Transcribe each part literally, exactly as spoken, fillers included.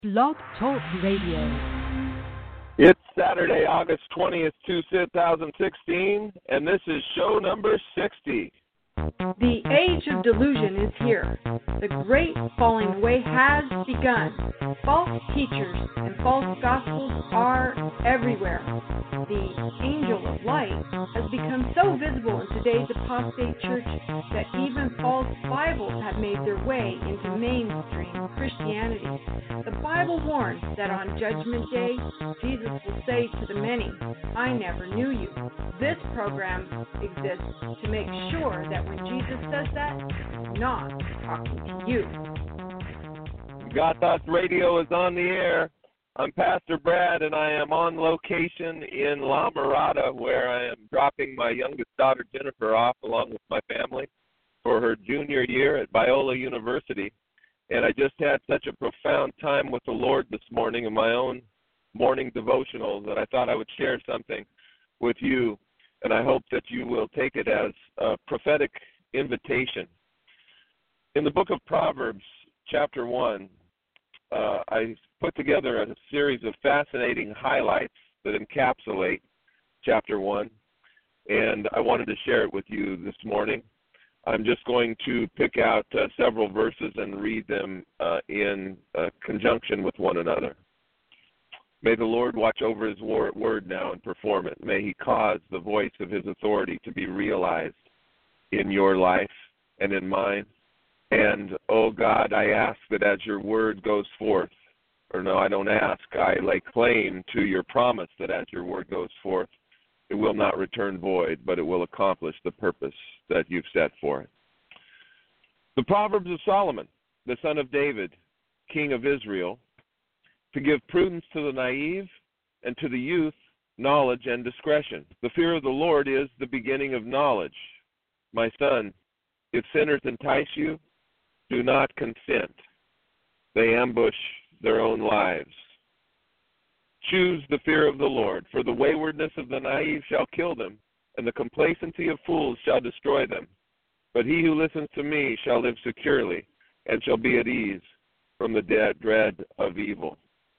Blog Talk Radio. It's Saturday, August twentieth, two thousand sixteen, and this is show number sixty. The age of delusion is here. The great falling away has begun. False teachers and false gospels are everywhere. The angel of light has become so visible in today's apostate church that even false Bibles have made their way into mainstream Christianity. The Bible warns that on Judgment Day, Jesus will say to the many, "I never knew you." This program exists to make sure that when Jesus says that, he's not talking to you. God Thoughts Radio is on the air. I'm Pastor Brad, and I am on location in La Mirada, where I am dropping my youngest daughter, Jennifer, off along with my family for her junior year at Biola University. And I just had such a profound time with the Lord this morning in my own morning devotional that I thought I would share something with you, and I hope that you will take it as a prophetic invitation. In the book of Proverbs, chapter one, uh, I put together a series of fascinating highlights that encapsulate chapter one, and I wanted to share it with you this morning. I'm just going to pick out uh, several verses and read them uh, in uh, conjunction with one another. May the Lord watch over his word now and perform it. May he cause the voice of his authority to be realized in your life and in mine. And, oh God, I ask that as your word goes forth, or no, I don't ask, I lay claim to your promise that as your word goes forth, it will not return void, but it will accomplish the purpose that you've set for it. The Proverbs of Solomon, the son of David, king of Israel, to give prudence to the naive and to the youth knowledge and discretion. The fear of the Lord is the beginning of knowledge. My son, if sinners entice you, do not consent. They ambush their own lives. Choose the fear of the Lord, for the waywardness of the naive shall kill them, and the complacency of fools shall destroy them. But he who listens to me shall live securely, and shall be at ease from the dread of evil.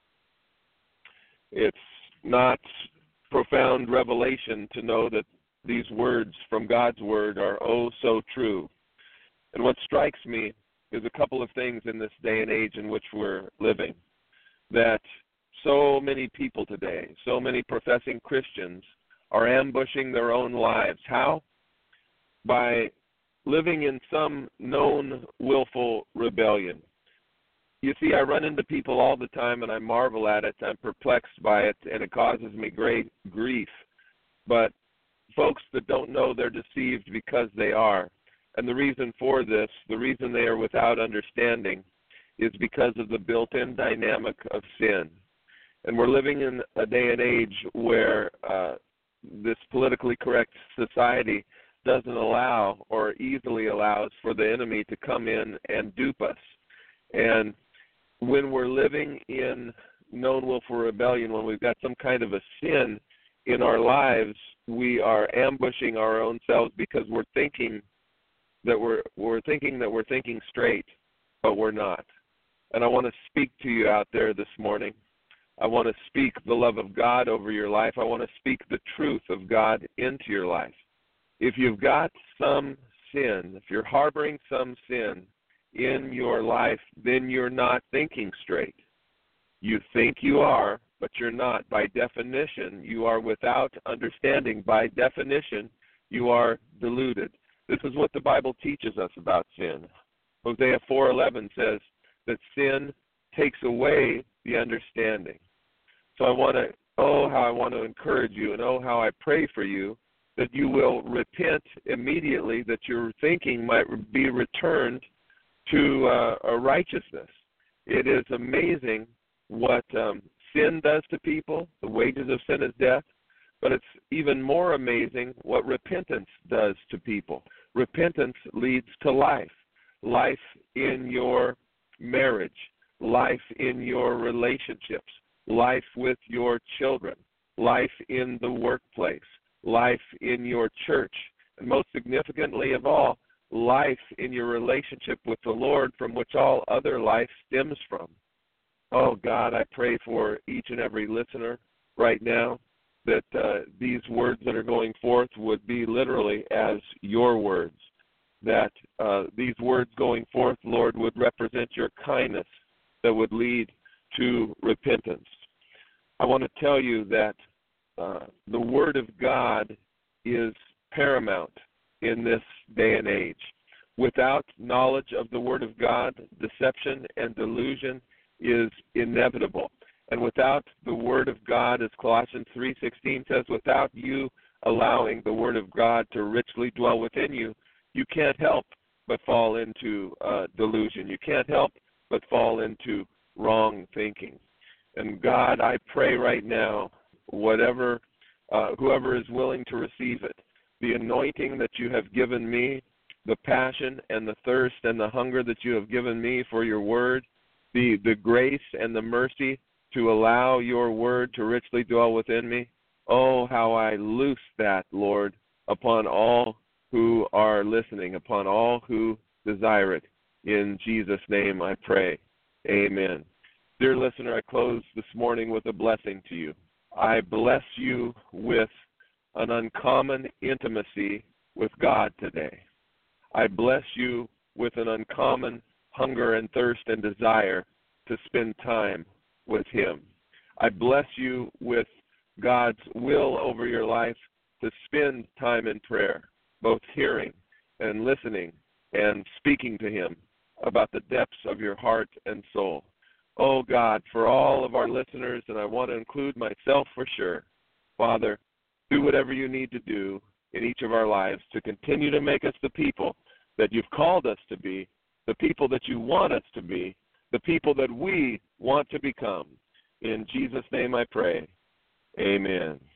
It's not profound revelation to know that these words from God's word are oh so true. And what strikes me is a couple of things in this day and age in which we're living, that so many people today, so many professing Christians are ambushing their own lives. How? By living in some known willful rebellion. You see, I run into people all the time, and I marvel at it. I'm perplexed by it, and it causes me great grief. But folks that don't know, they're deceived because they are. And the reason for this, the reason they are without understanding, is because of the built-in dynamic of sin. And we're living in a day and age where uh, this politically correct society doesn't allow or easily allows for the enemy to come in and dupe us. And when we're living in known willful rebellion, when we've got some kind of a sin in our lives, we are ambushing our own selves because we're thinking that we're we're thinking that we're thinking straight, but we're not. And I want to speak to you out there this morning. I want to speak the love of God over your life. I want to speak the truth of God into your life. If you've got some sin, if you're harboring some sin in your life, then you're not thinking straight. You think you are, but you're not. By definition, you are without understanding. By definition, you are deluded. This is what the Bible teaches us about sin. Hosea four eleven says that sin takes away the understanding. So I want to, oh, how I want to encourage you, and oh, how I pray for you that you will repent immediately, that your thinking might be returned to uh, a righteousness. It is amazing what um, sin does to people. The wages of sin is death. But it's even more amazing what repentance does to people. Repentance leads to life. Life in your marriage. Life in your relationships. Life with your children. Life in the workplace. Life in your church. And most significantly of all, life in your relationship with the Lord, from which all other life stems from. Oh, God, I pray for each and every listener right now that uh, these words that are going forth would be literally as your words, that uh, these words going forth, Lord, would represent your kindness that would lead to repentance. I want to tell you that uh, the Word of God is paramount in this day and age. Without knowledge of the Word of God, deception and delusion is inevitable. And without the Word of God, as Colossians three sixteen says, without you allowing the Word of God to richly dwell within you, you can't help but fall into uh, delusion. You can't help but fall into wrong thinking. And God, I pray right now, whatever, uh, whoever is willing to receive it, the anointing that you have given me, the passion and the thirst and the hunger that you have given me for your word, the, the grace and the mercy to allow your word to richly dwell within me. Oh, how I loose that, Lord, upon all who are listening, upon all who desire it. In Jesus' name I pray. Amen. Dear listener, I close this morning with a blessing to you. I bless you with an uncommon intimacy with God today. I bless you with an uncommon hunger and thirst and desire to spend time with him. I bless you with God's will over your life to spend time in prayer, both hearing and listening and speaking to him about the depths of your heart and soul. Oh, God, for all of our listeners, and I want to include myself for sure, Father, do whatever you need to do in each of our lives to continue to make us the people that you've called us to be, the people that you want us to be, the people that we want to become. In Jesus' name I pray. Amen.